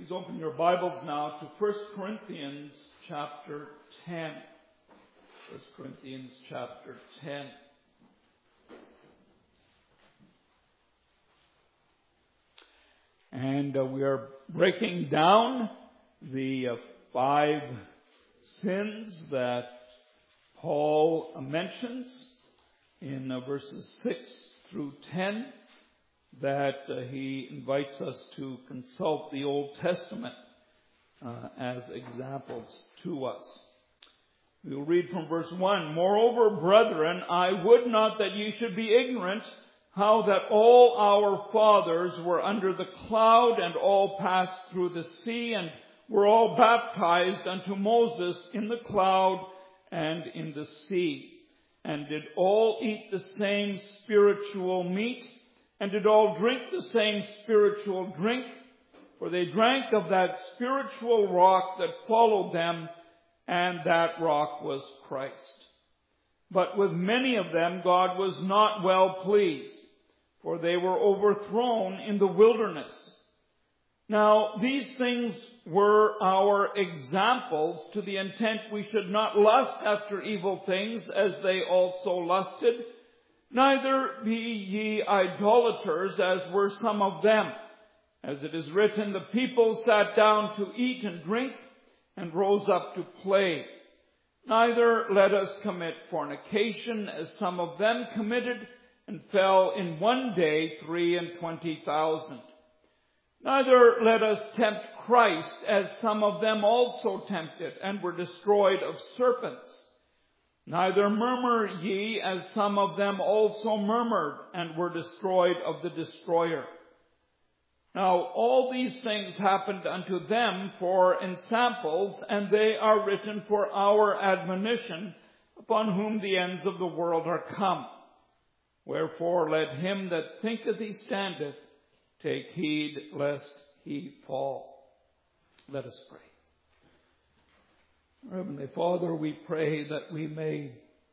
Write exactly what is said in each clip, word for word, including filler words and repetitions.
Please open your Bibles now to First Corinthians chapter ten. First Corinthians chapter ten. And uh, we are breaking down the uh, five sins that Paul uh, mentions in uh, verses six through ten. That uh, he invites us to consult the Old Testament uh, as examples to us. We will read from verse one. Moreover, brethren, I would not that ye should be ignorant how that all our fathers were under the cloud and all passed through the sea and were all baptized unto Moses in the cloud and in the sea, and did all eat the same spiritual meat, and did all drink the same spiritual drink, for they drank of that spiritual rock that followed them, and that rock was Christ. But with many of them God was not well pleased, for they were overthrown in the wilderness. Now these things were our examples, to the intent we should not lust after evil things, as they also lusted. Neither be ye idolaters, as were some of them. As it is written, the people sat down to eat and drink, and rose up to play. Neither let us commit fornication, as some of them committed, and fell in one day three and twenty thousand. Neither let us tempt Christ, as some of them also tempted, and were destroyed of serpents. Neither murmur ye, as some of them also murmured, and were destroyed of the destroyer. Now all these things happened unto them for ensamples, and they are written for our admonition, upon whom the ends of the world are come. Wherefore let him that thinketh he standeth take heed lest he fall. Let us pray. Heavenly Father, we pray that we may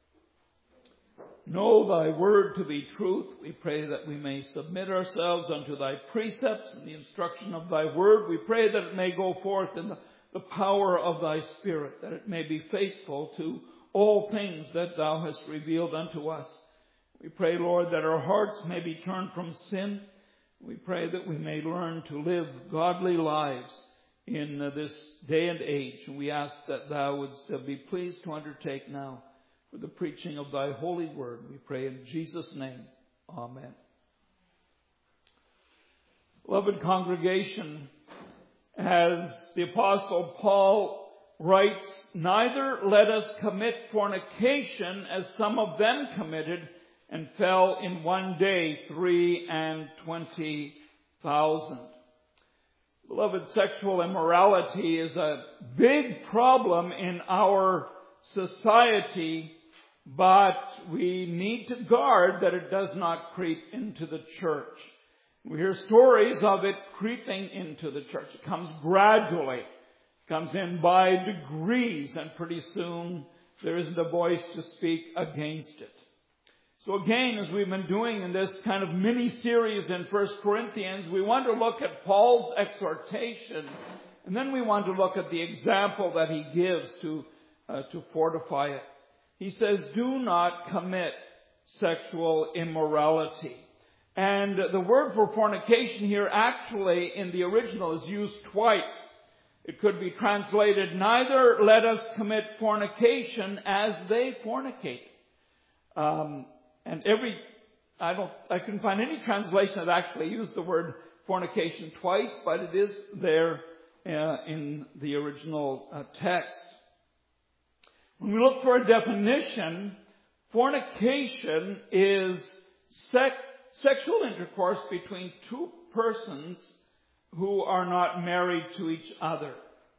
know thy word to be truth. We pray that we may submit ourselves unto thy precepts and the instruction of thy word. We pray that it may go forth in the, the power of thy Spirit, that it may be faithful to all things that thou hast revealed unto us. We pray, Lord, that our hearts may be turned from sin. We pray that we may learn to live godly lives in this day and age. We ask that thou wouldst be pleased to undertake now for the preaching of thy holy word. We pray in Jesus' name. Amen. Beloved congregation, as the Apostle Paul writes, neither let us commit fornication, as some of them committed, and fell in one day three and twenty thousand. Beloved, sexual immorality is a big problem in our society, but we need to guard that it does not creep into the church. We hear stories of it creeping into the church. It comes gradually. It comes in by degrees, and pretty soon there isn't a voice to speak against it. So again, as we've been doing in this kind of mini-series in First Corinthians, we want to look at Paul's exhortation, and then we want to look at the example that he gives to, uh, to fortify it. He says, do not commit sexual immorality. And the word for fornication here actually in the original is used twice. It could be translated, neither let us commit fornication as they fornicate. Um, And every, I don't, I couldn't find any translation that actually used the word fornication twice, but it is there uh, in the original uh, text. When we look for a definition, fornication is sex, sexual intercourse between two persons who are not married to each other.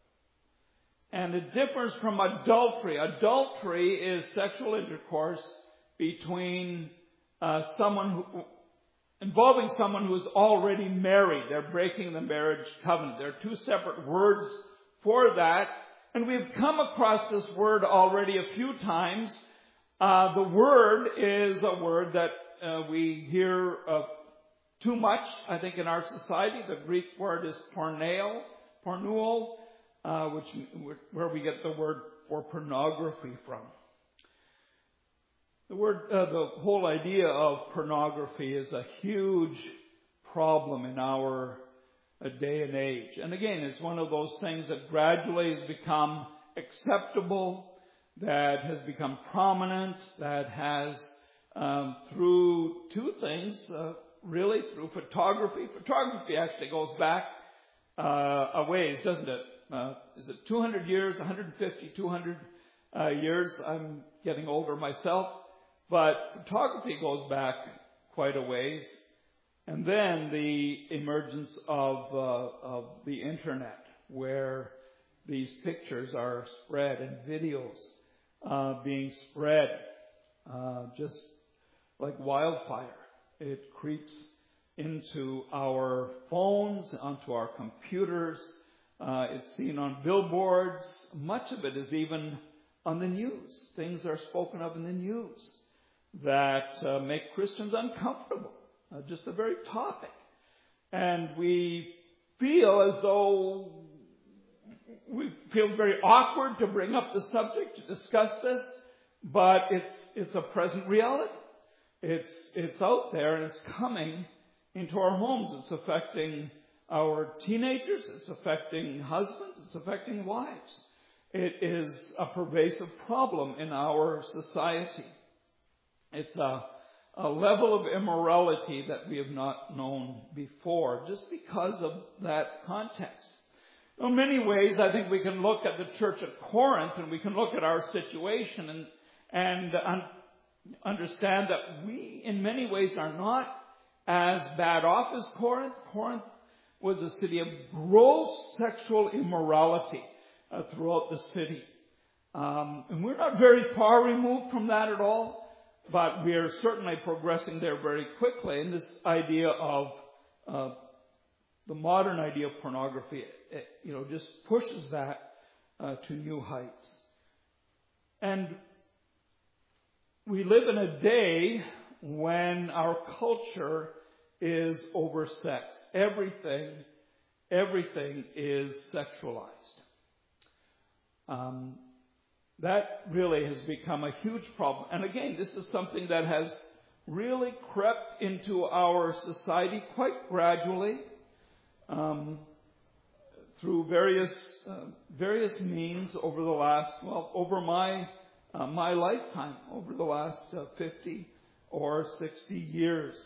And it differs from adultery. Adultery is sexual intercourse between uh, someone who, involving someone who is already married. They're breaking the marriage covenant. There are two separate words for that. And we've come across this word already a few times. Uh, the word is a word that uh, we hear uh, too much, I think, in our society. The Greek word is porneo. pornual, uh, which where we get the word for pornography from. The word, uh, the whole idea of pornography is a huge problem in our uh, day and age. And again, it's one of those things that gradually has become acceptable, that has become prominent, that has, um, through two things, uh, really through photography. Photography actually goes back uh, a ways, doesn't it? Uh, is it two hundred years, one hundred fifty, two hundred uh, years? I'm getting older myself. But photography goes back quite a ways. And then the emergence of, uh, of the internet, where these pictures are spread and videos uh, being spread uh, just like wildfire. It creeps into our phones, onto our computers. Uh, it's seen on billboards. Much of it is even on the news. Things are spoken of in the news that uh, make Christians uncomfortable, uh, just the very topic. And we feel as though we feel very awkward to bring up the subject, to discuss this, but it's it's a present reality. It's it's out there and it's coming into our homes. It's affecting our teenagers. It's affecting husbands. It's affecting wives. It is a pervasive problem in our society. It's a, a level of immorality that we have not known before, just because of that context. In many ways, I think we can look at the church at Corinth and we can look at our situation and, and un- understand that we, in many ways, are not as bad off as Corinth. Corinth was a city of gross sexual immorality uh, throughout the city. Um, and we're not very far removed from that at all. But we are certainly progressing there very quickly. And this idea of uh, the modern idea of pornography, it, you know, just pushes that uh, to new heights. And we live in a day when our culture is oversexed. Everything, everything is sexualized. Um, That really has become a huge problem. And again, this is something that has really crept into our society quite gradually um, through various uh, various means over the last, well, over my uh, my lifetime, over the last uh, fifty or sixty years.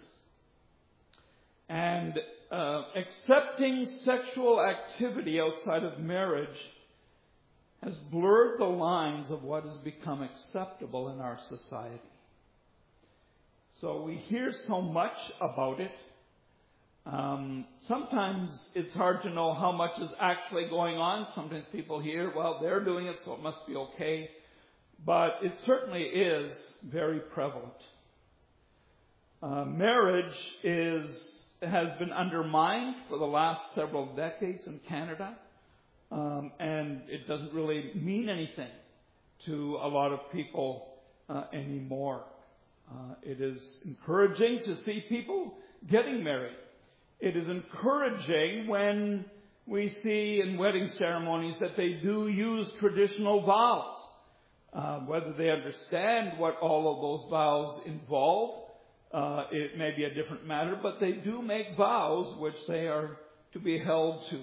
And uh, accepting sexual activity outside of marriage has blurred the lines of what has become acceptable in our society. So we hear so much about it. Um, sometimes it's hard to know how much is actually going on. Sometimes people hear, well, they're doing it, so it must be okay. But it certainly is very prevalent. Uh, marriage is has been undermined for the last several decades in Canada. Um, and it doesn't really mean anything to a lot of people uh, anymore. Uh, it is encouraging to see people getting married. It is encouraging when we see in wedding ceremonies that they do use traditional vows. Uh, whether they understand what all of those vows involve, uh, it may be a different matter, but they do make vows which they are to be held to.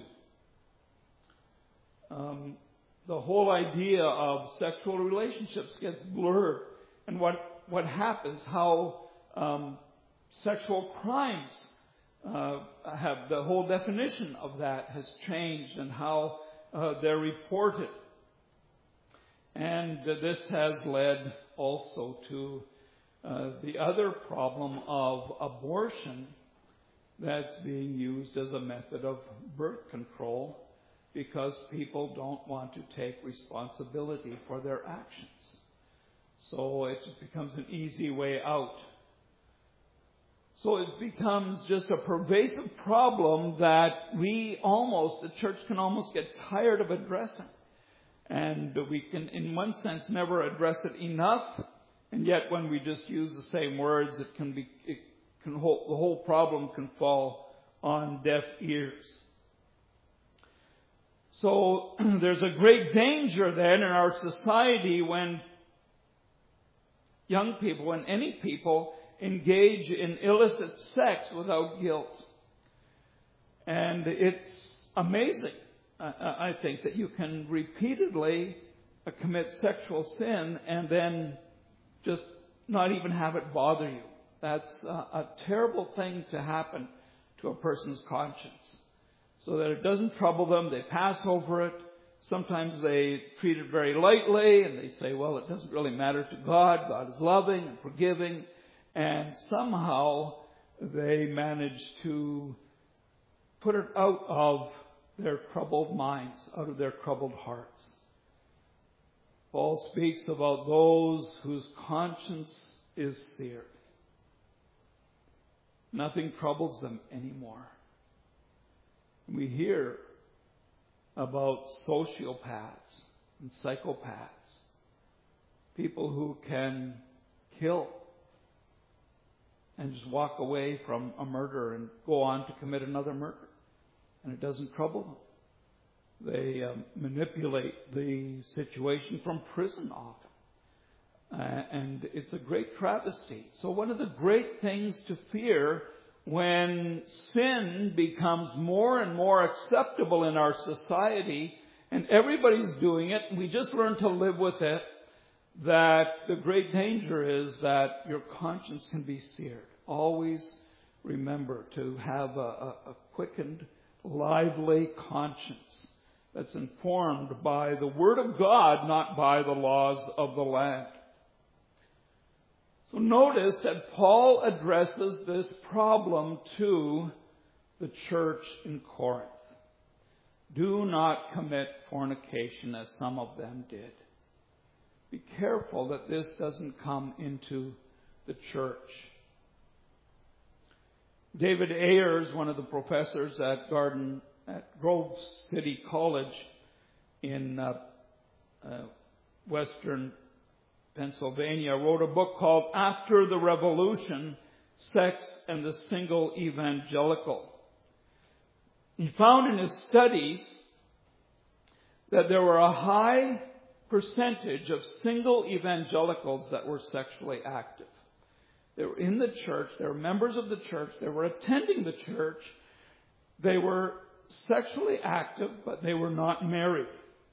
Um, the whole idea of sexual relationships gets blurred. And what, what happens, how um, sexual crimes uh, have, the whole definition of that has changed and how uh, they're reported. And uh, this has led also to uh, the other problem of abortion that's being used as a method of birth control, because people don't want to take responsibility for their actions. So it becomes an easy way out. So it becomes just a pervasive problem that we almost, the church can almost get tired of addressing. And we can, in one sense, never address it enough. And yet when we just use the same words, it can be, it can hold, the whole problem can fall on deaf ears. So there's a great danger then in our society when young people and any people engage in illicit sex without guilt. And it's amazing, I think, that you can repeatedly commit sexual sin and then just not even have it bother you. That's a, a terrible thing to happen to a person's conscience. So that it doesn't trouble them, they pass over it. Sometimes they treat it very lightly and they say, well, it doesn't really matter to God. God is loving and forgiving. And somehow they manage to put it out of their troubled minds, out of their troubled hearts. Paul speaks about those whose conscience is seared. Nothing troubles them anymore. We hear about sociopaths and psychopaths, people who can kill and just walk away from a murder and go on to commit another murder. And it doesn't trouble them. They um, manipulate the situation from prison often. Uh, and it's a great travesty. So one of the great things to fear when sin becomes more and more acceptable in our society and everybody's doing it and we just learn to live with it, that the great danger is that your conscience can be seared. Always remember to have a, a, a quickened, lively conscience that's informed by the Word of God, not by the laws of the land. So notice that Paul addresses this problem to the church in Corinth. Do not commit fornication as some of them did. Be careful that this doesn't come into the church. David Ayers, one of the professors at Garden at Grove City College in uh, uh, Western Pennsylvania, wrote a book called After the Revolution, Sex and the Single Evangelical. He found in his studies that there were a high percentage of single evangelicals that were sexually active. They were in the church, they were members of the church, they were attending the church, they were sexually active, but they were not married.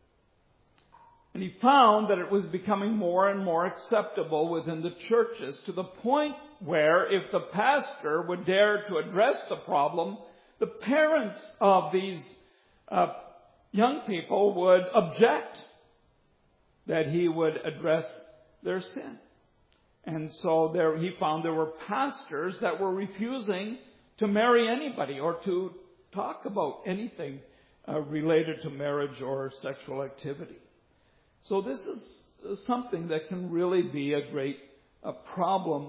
And he found that it was becoming more and more acceptable within the churches, to the point where if the pastor would dare to address the problem, the parents of these uh, young people would object that he would address their sin. And so there, he found there were pastors that were refusing to marry anybody or to talk about anything uh, related to marriage or sexual activity. So this is something that can really be a great a problem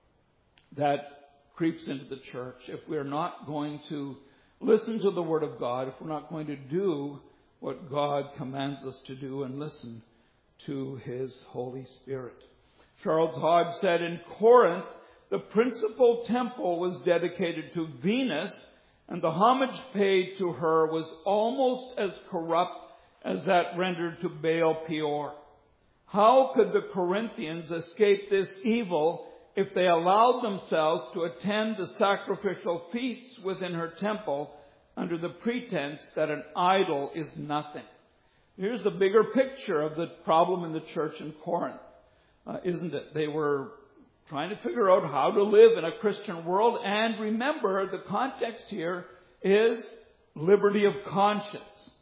that creeps into the church if we're not going to listen to the Word of God, if we're not going to do what God commands us to do and listen to His Holy Spirit. Charles Hodge said, in Corinth, the principal temple was dedicated to Venus, and the homage paid to her was almost as corrupt as that rendered to Baal Peor. How could the Corinthians escape this evil if they allowed themselves to attend the sacrificial feasts within her temple under the pretense that an idol is nothing? Here's the bigger picture of the problem in the church in Corinth, uh, isn't it? They were trying to figure out how to live in a Christian world, and remember, the context here is liberty of conscience.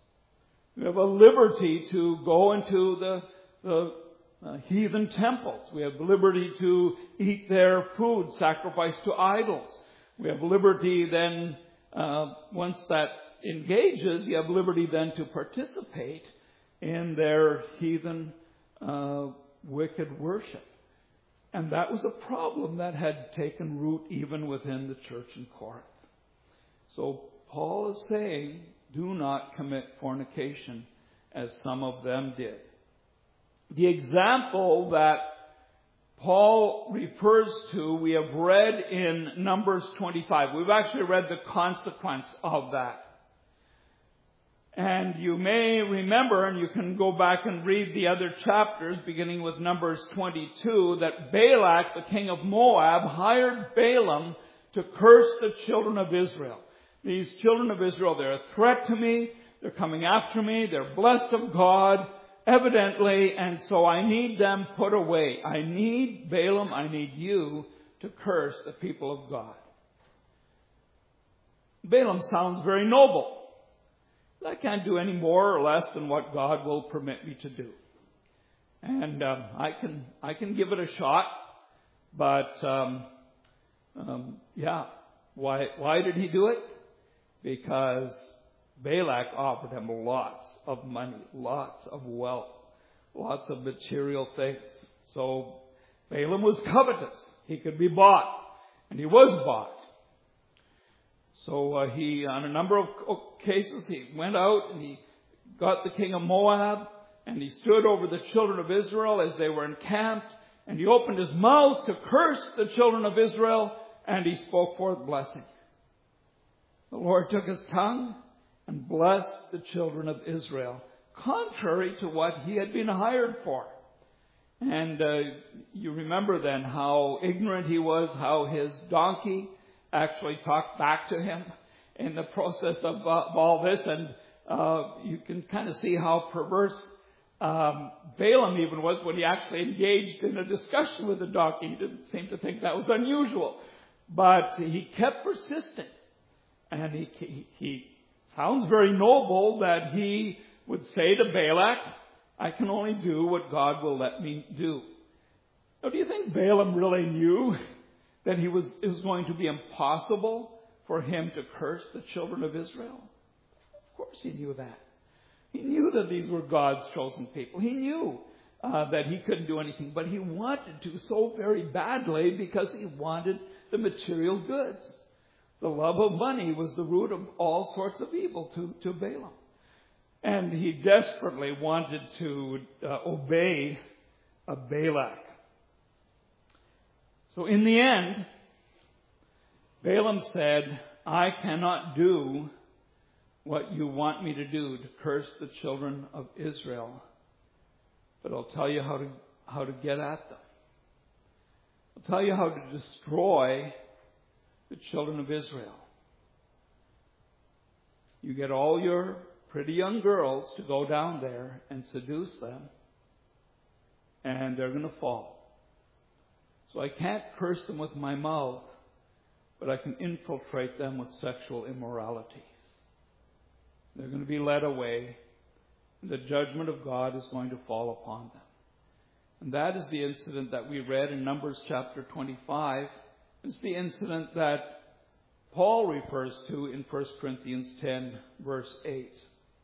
We have a liberty to go into the, the uh, heathen temples. We have liberty to eat their food sacrificed to idols. We have liberty then, uh, once that engages, you have liberty then to participate in their heathen uh, wicked worship. And that was a problem that had taken root even within the church in Corinth. So Paul is saying, do not commit fornication as some of them did. The example that Paul refers to, we have read in Numbers twenty-five. We've actually read the consequence of that. And you may remember, and you can go back and read the other chapters, beginning with Numbers twenty-two, that Balak, the king of Moab, hired Balaam to curse the children of Israel. These children of Israel, they're a threat to me. They're coming after me. They're blessed of God, evidently, and so I need them put away. I need Balaam, I need you to curse the people of God. Balaam sounds very noble. I can't do any more or less than what God will permit me to do. And um, I can I can give it a shot, but um, um, yeah, why why did he do it? Because Balak offered him lots of money, lots of wealth, lots of material things. So Balaam was covetous. He could be bought, and he was bought. So uh, he, on a number of cases, he went out and he got the king of Moab, and he stood over the children of Israel as they were encamped, and he opened his mouth to curse the children of Israel, and he spoke forth blessing. The Lord took his tongue and blessed the children of Israel, contrary to what he had been hired for. And uh, you remember then how ignorant he was, how his donkey actually talked back to him in the process of, uh, of all this. And uh, you can kind of see how perverse um, Balaam even was when he actually engaged in a discussion with the donkey. He didn't seem to think that was unusual. But he kept persistent. And he, he, he sounds very noble that he would say to Balak, I can only do what God will let me do. Now, do you think Balaam really knew that he was, it was going to be impossible for him to curse the children of Israel? Of course he knew that. He knew that these were God's chosen people. He knew uh, that he couldn't do anything, but he wanted to so very badly because he wanted the material goods. The love of money was the root of all sorts of evil to, to Balaam. And he desperately wanted to uh, obey uh, Balak. So in the end, Balaam said, I cannot do what you want me to do, to curse the children of Israel. But I'll tell you how to, how to get at them. I'll tell you how to destroy the children of Israel. You get all your pretty young girls to go down there and seduce them, and they're going to fall. So I can't curse them with my mouth, but I can infiltrate them with sexual immorality. They're going to be led away, and the judgment of God is going to fall upon them. And that is the incident that we read in Numbers chapter twenty-five. It's the incident that Paul refers to in First Corinthians ten, verse eight.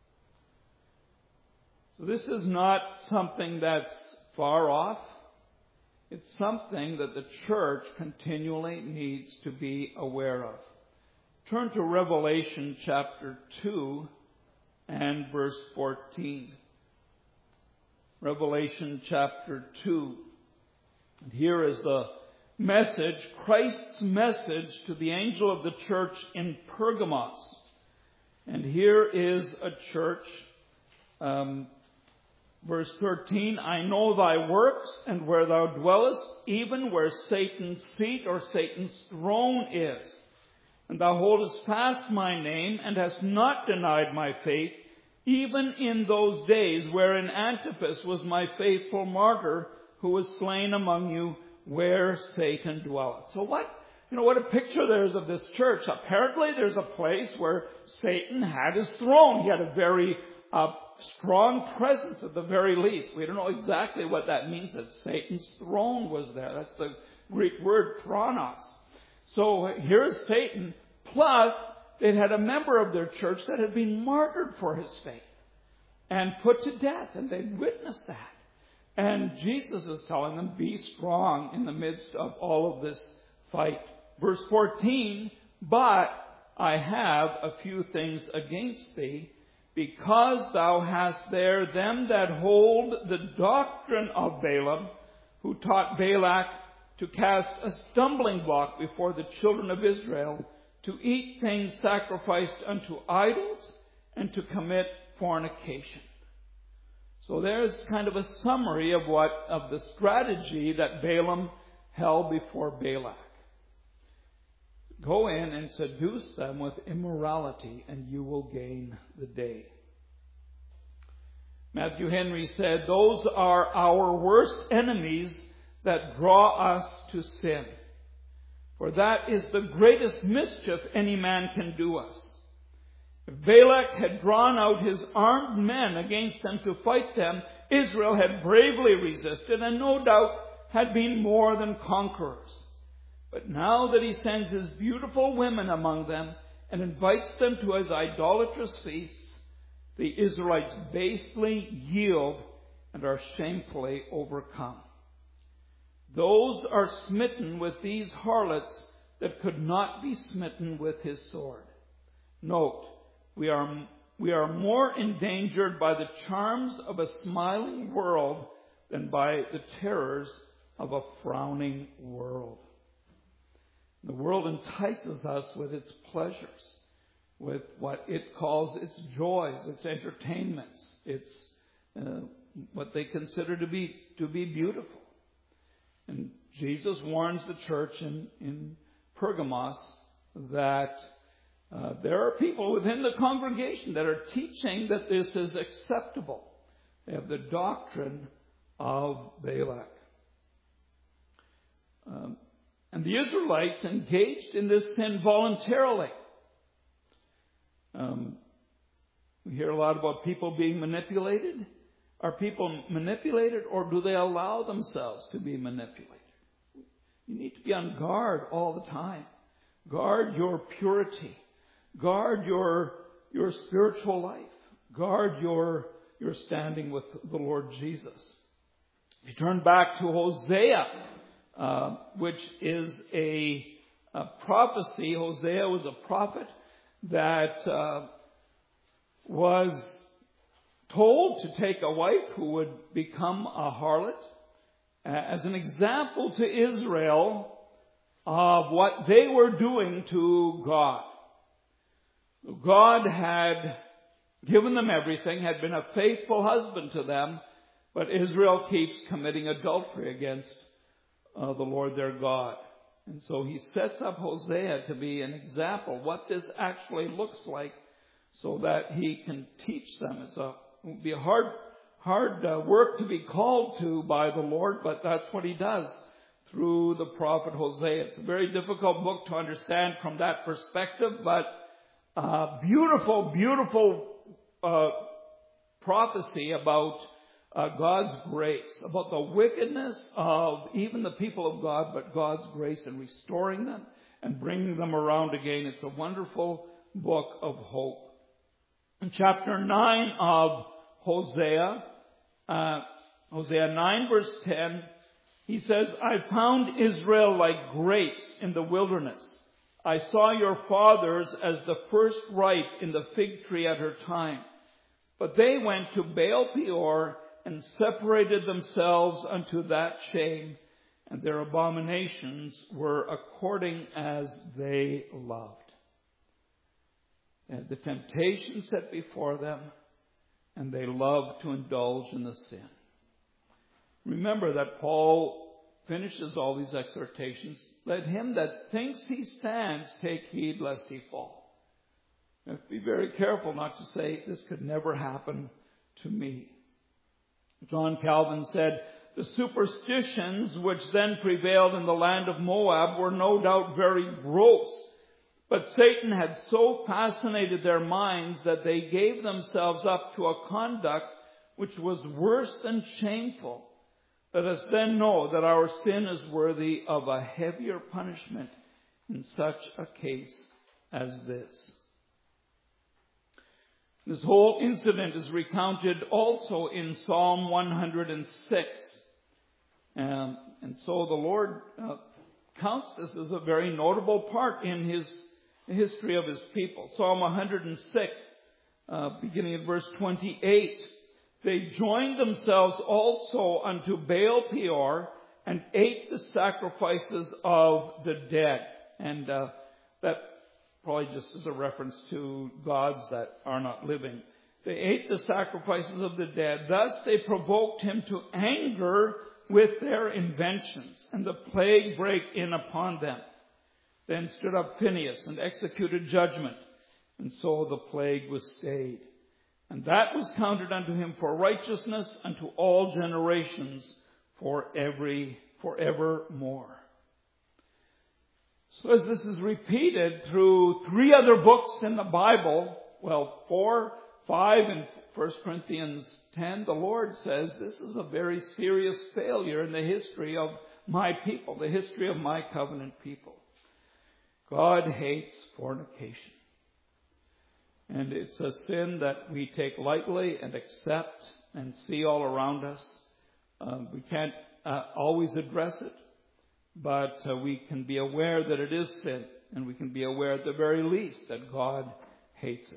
So this is not something that's far off. It's something that the church continually needs to be aware of. Turn to Revelation chapter two and verse fourteen. Revelation chapter two. And here is the message, Christ's message to the angel of the church in Pergamos. And here is a church, um, verse thirteen, I know thy works and where thou dwellest, even where Satan's seat or Satan's throne is. And thou holdest fast my name and hast not denied my faith, even in those days wherein Antipas was my faithful martyr, who was slain among you, where Satan dwelleth. So what, you know, what a picture there is of this church. Apparently there's a place where Satan had his throne. He had a very uh, strong presence at the very least. We don't know exactly what that means, that Satan's throne was there. That's the Greek word thronos. So here's Satan, plus they had a member of their church that had been martyred for his faith and put to death, and they'd witnessed that. And Jesus is telling them, be strong in the midst of all of this fight. Verse fourteen, but I have a few things against thee, because thou hast there them that hold the doctrine of Balaam, who taught Balak to cast a stumbling block before the children of Israel, to eat things sacrificed unto idols, and to commit fornication. So there's kind of a summary of what, of the strategy that Balaam held before Balak. Go in and seduce them with immorality, and you will gain the day. Matthew Henry said, those are our worst enemies that draw us to sin. For that is the greatest mischief any man can do us. If Balak had drawn out his armed men against them to fight them, Israel had bravely resisted and no doubt had been more than conquerors. But now that he sends his beautiful women among them and invites them to his idolatrous feasts, the Israelites basely yield and are shamefully overcome. Those are smitten with these harlots that could not be smitten with his sword. Note, we are, we are more endangered by the charms of a smiling world than by the terrors of a frowning world. The world entices us with its pleasures, with what it calls its joys, its entertainments, its uh, what they consider to be to be beautiful. And Jesus warns the church in, in Pergamos that uh, there are people within the congregation that are teaching that this is acceptable. They have the doctrine of Balak. Um, And the Israelites engaged in this sin voluntarily. Um, we hear a lot about people being manipulated. Are people manipulated, or do they allow themselves to be manipulated? You need to be on guard all the time. Guard your purity. Guard your, your spiritual life. Guard your, your standing with the Lord Jesus. If you turn back to Hosea, Uh, which is a, a prophecy. Hosea was a prophet that uh, was told to take a wife who would become a harlot uh, as an example to Israel of what they were doing to God. God had given them everything, had been a faithful husband to them, but Israel keeps committing adultery against Uh, the Lord their God. And so he sets up Hosea to be an example what this actually looks like so that he can teach them. It's a, it would be a hard, hard uh, work to be called to by the Lord, but that's what he does through the prophet Hosea. It's a very difficult book to understand from that perspective, but uh, beautiful, beautiful uh, prophecy about Uh, God's grace, about the wickedness of even the people of God, but God's grace in restoring them and bringing them around again. It's a wonderful book of hope. In chapter nine of Hosea, uh, Hosea nine verse ten, he says, I found Israel like grapes in the wilderness. I saw your fathers as the first ripe in the fig tree at her time. But they went to Baal Peor and separated themselves unto that shame, and their abominations were according as they loved. They had the temptation set before them, and they loved to indulge in the sin. Remember that Paul finishes all these exhortations. Let him that thinks he stands take heed lest he fall. You have to be very careful not to say, this could never happen to me. John Calvin said, the superstitions which then prevailed in the land of Moab were no doubt very gross, but Satan had so fascinated their minds that they gave themselves up to a conduct which was worse than shameful. Let us then know that our sin is worthy of a heavier punishment in such a case as this. This whole incident is recounted also in Psalm one hundred six. Um, and so the Lord uh, counts this as a very notable part in his history of his people. Psalm one hundred six, uh, beginning at verse twenty-eight. They joined themselves also unto Baal Peor and ate the sacrifices of the dead. And uh, that probably just as a reference to gods that are not living. They ate the sacrifices of the dead. Thus they provoked him to anger with their inventions, and the plague brake in upon them. Then stood up Phinehas and executed judgment, and so the plague was stayed. And that was counted unto him for righteousness unto all generations for every, forevermore. So as this is repeated through three other books in the Bible, well, four, five, and First Corinthians ten, the Lord says this is a very serious failure in the history of my people, the history of my covenant people. God hates fornication. And it's a sin that we take lightly and accept and see all around us. Um, we can't uh, always address it, but uh, we can be aware that it is sin, and we can be aware at the very least that God hates it.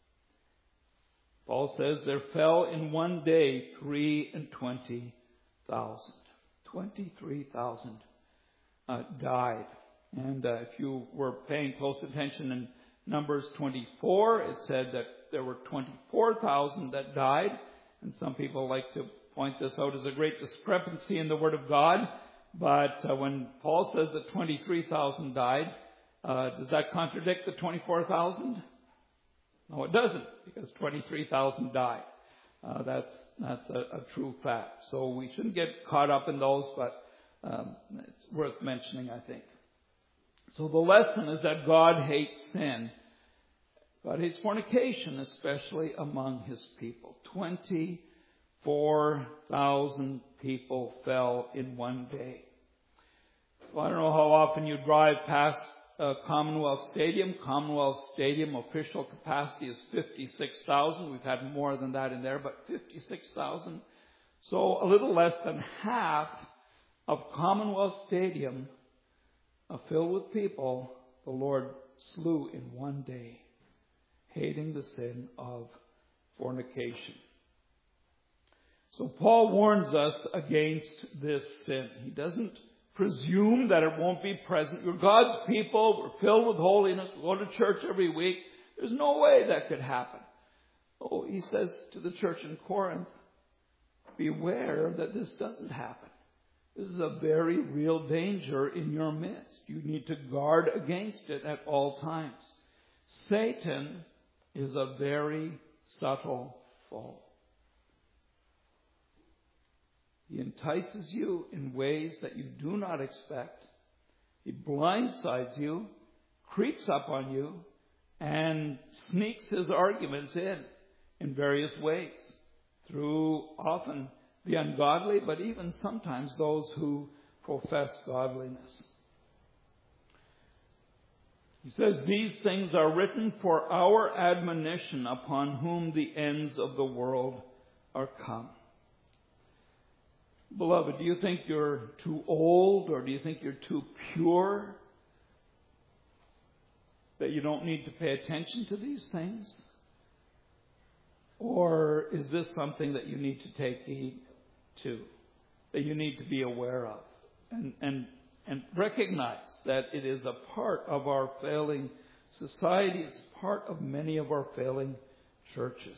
Paul says there fell in one day three and twenty thousand. Twenty-three thousand uh, died. And uh, if you were paying close attention in Numbers twenty-four, it said that there were twenty-four thousand that died. And some people like to point this out as a great discrepancy in the Word of God. But uh, when Paul says that twenty-three thousand died, uh, does that contradict the twenty-four thousand? No, it doesn't, because twenty-three thousand died. Uh, that's that's a, a true fact. So we shouldn't get caught up in those, but um, it's worth mentioning, I think. So the lesson is that God hates sin. God hates fornication, especially among His people. twenty-four thousand people fell in one day. So I don't know how often you drive past uh, Commonwealth Stadium. Commonwealth Stadium official capacity is fifty-six thousand. We've had more than that in there, but fifty-six thousand. So a little less than half of Commonwealth Stadium uh, filled with people the Lord slew in one day, hating the sin of fornication. So Paul warns us against this sin. He doesn't presume that it won't be present. We're God's people. We're filled with holiness. We go to church every week. There's no way that could happen. Oh, he says to the church in Corinth, beware that this doesn't happen. This is a very real danger in your midst. You need to guard against it at all times. Satan is a very subtle foe. He entices you in ways that you do not expect. He blindsides you, creeps up on you, and sneaks his arguments in, in various ways, through often the ungodly, but even sometimes those who profess godliness. He says, these things are written for our admonition, upon whom the ends of the world are come. Beloved, do you think you're too old, or do you think you're too pure that you don't need to pay attention to these things? Or is this something that you need to take heed to, that you need to be aware of, and, and, and recognize that it is a part of our failing society, it's part of many of our failing churches.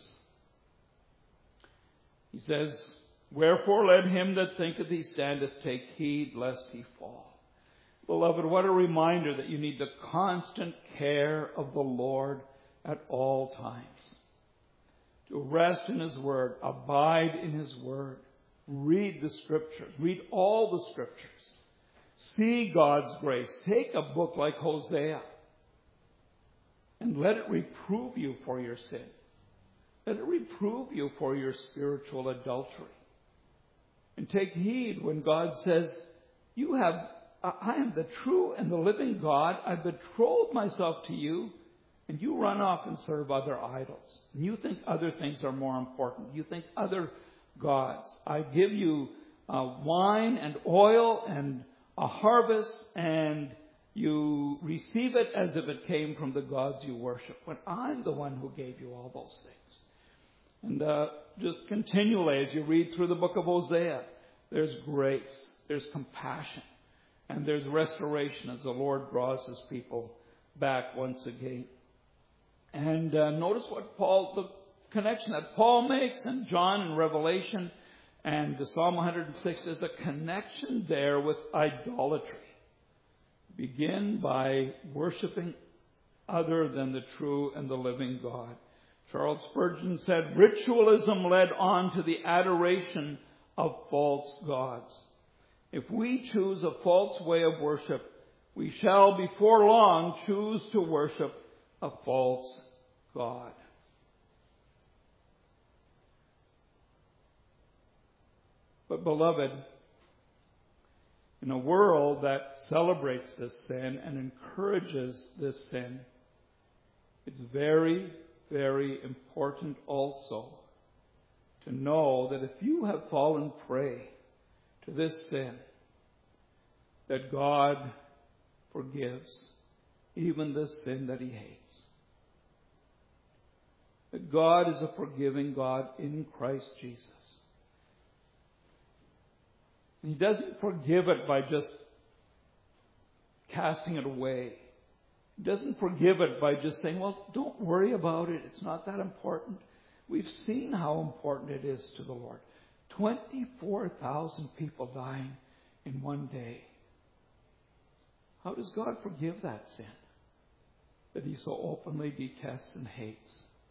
He says, wherefore let him that thinketh he standeth take heed lest he fall. Beloved, what a reminder that you need the constant care of the Lord at all times. To rest in His Word, abide in His Word, read the Scriptures, read all the Scriptures, see God's grace. Take a book like Hosea and let it reprove you for your sin. Let it reprove you for your spiritual adultery. And take heed when God says, you have, I am the true and the living God. I betrothed myself to you, and you run off and serve other idols. And you think other things are more important. You think other gods. I give you uh, wine and oil and a harvest, and you receive it as if it came from the gods you worship, when I'm the one who gave you all those things. And uh, just continually, as you read through the book of Hosea, there's grace, there's compassion, and there's restoration as the Lord draws His people back once again. And uh, notice what Paul, the connection that Paul makes, and John in Revelation, and the Psalm one hundred six is a connection there with idolatry. Begin by worshiping other than the true and the living God. Charles Spurgeon said, ritualism led on to the adoration of false gods. If we choose a false way of worship, we shall before long choose to worship a false God. But beloved, in a world that celebrates this sin and encourages this sin, it's very, very important also to know that if you have fallen prey to this sin, that God forgives even this sin that He hates. That God is a forgiving God in Christ Jesus. He doesn't forgive it by just casting it away. He doesn't forgive it by just saying, well, don't worry about it. It's not that important. We've seen how important it is to the Lord. twenty-four thousand people dying in one day. How does God forgive that sin that He so openly detests and hates?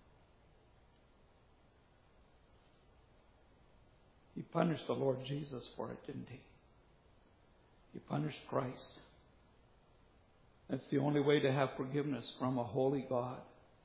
He punished the Lord Jesus for it, didn't He? He punished Christ. That's the only way to have forgiveness from a holy God.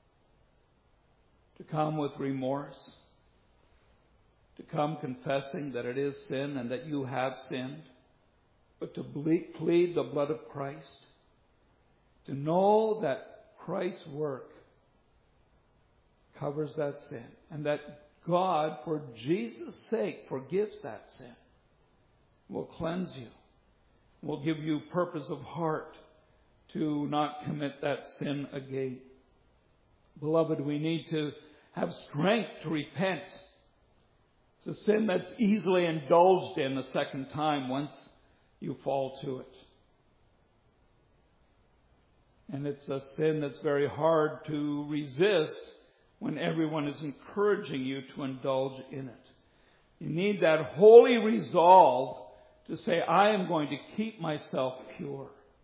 To come with remorse. To come confessing that it is sin and that you have sinned. But to plead the blood of Christ. To know that Christ's work covers that sin. And that God, for Jesus' sake, forgives that sin. Will cleanse you. Will give you purpose of heart to not commit that sin again. Beloved, we need to have strength to repent. It's a sin that's easily indulged in a second time once you fall to it. And it's a sin that's very hard to resist when everyone is encouraging you to indulge in it. You need that holy resolve to say, I am going to keep myself pure.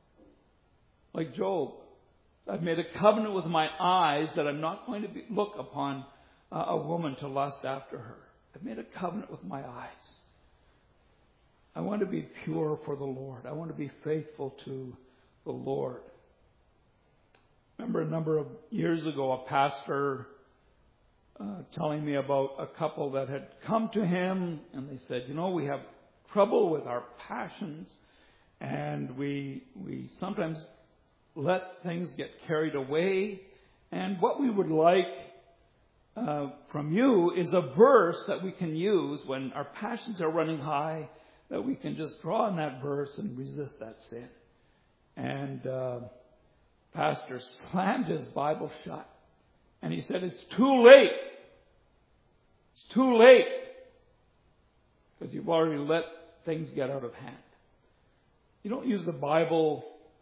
Like Job, I've made a covenant with my eyes that I'm not going to be, look upon uh, a woman to lust after her. I've made a covenant with my eyes. I want to be pure for the Lord. I want to be faithful to the Lord. Remember a number of years ago, a pastor uh, telling me about a couple that had come to him, and they said, you know, we have trouble with our passions, and we we sometimes let things get carried away. And what we would like uh, from you is a verse that we can use when our passions are running high, that we can just draw on that verse and resist that sin. And uh, pastor slammed his Bible shut. And he said, it's too late. It's too late. Because you've already let things get out of hand. You don't use the Bible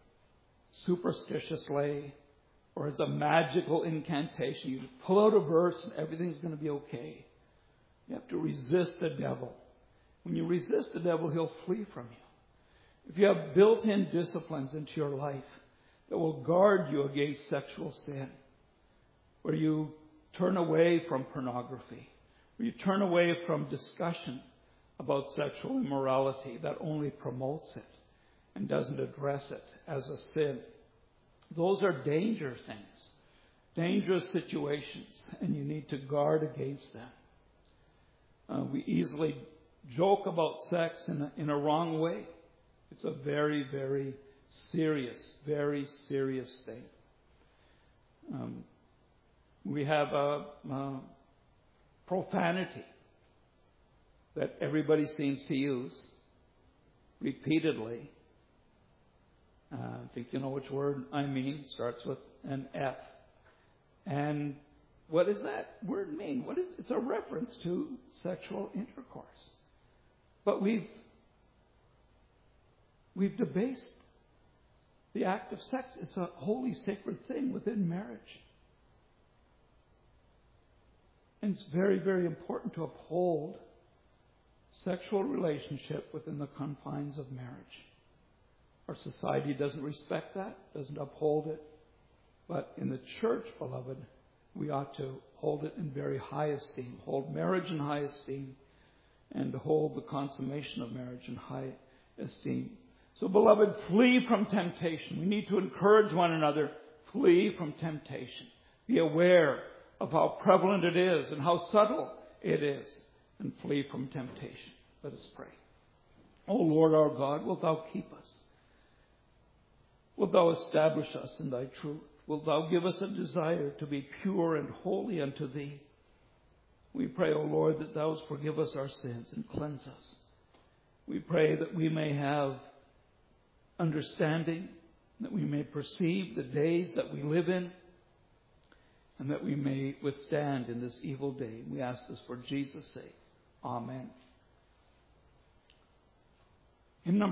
superstitiously or as a magical incantation. You pull out a verse and everything's going to be okay. You have to resist the devil. When you resist the devil, he'll flee from you. If you have built-in disciplines into your life that will guard you against sexual sin, where you turn away from pornography, where you turn away from discussion about sexual immorality that only promotes it and doesn't address it as a sin. Those are dangerous things, dangerous situations, and you need to guard against them. Uh, we easily joke about sex in a, in a wrong way. It's a very, very serious, very serious thing. Um, we have a, a profanity that everybody seems to use repeatedly. Uh, I think you know which word I mean. It starts with an F. And what does that word mean? What is? It's a reference to sexual intercourse. But we've we've debased the act of sex. It's a holy, sacred thing within marriage. And it's very, very important to uphold sexual relationship within the confines of marriage. Our society doesn't respect that, doesn't uphold it. But in the church, beloved, we ought to hold it in very high esteem, hold marriage in high esteem, and to hold the consummation of marriage in high esteem. So, beloved, flee from temptation. We need to encourage one another. Flee from temptation. Be aware of how prevalent it is and how subtle it is. And flee from temptation. Let us pray. O Lord our God, wilt thou keep us? Wilt thou establish us in thy truth? Wilt thou give us a desire to be pure and holy unto thee? We pray, O Lord, that thou wilt forgive us our sins and cleanse us. We pray that we may have understanding, that we may perceive the days that we live in, and that we may withstand in this evil day. We ask this for Jesus' sake. Amen.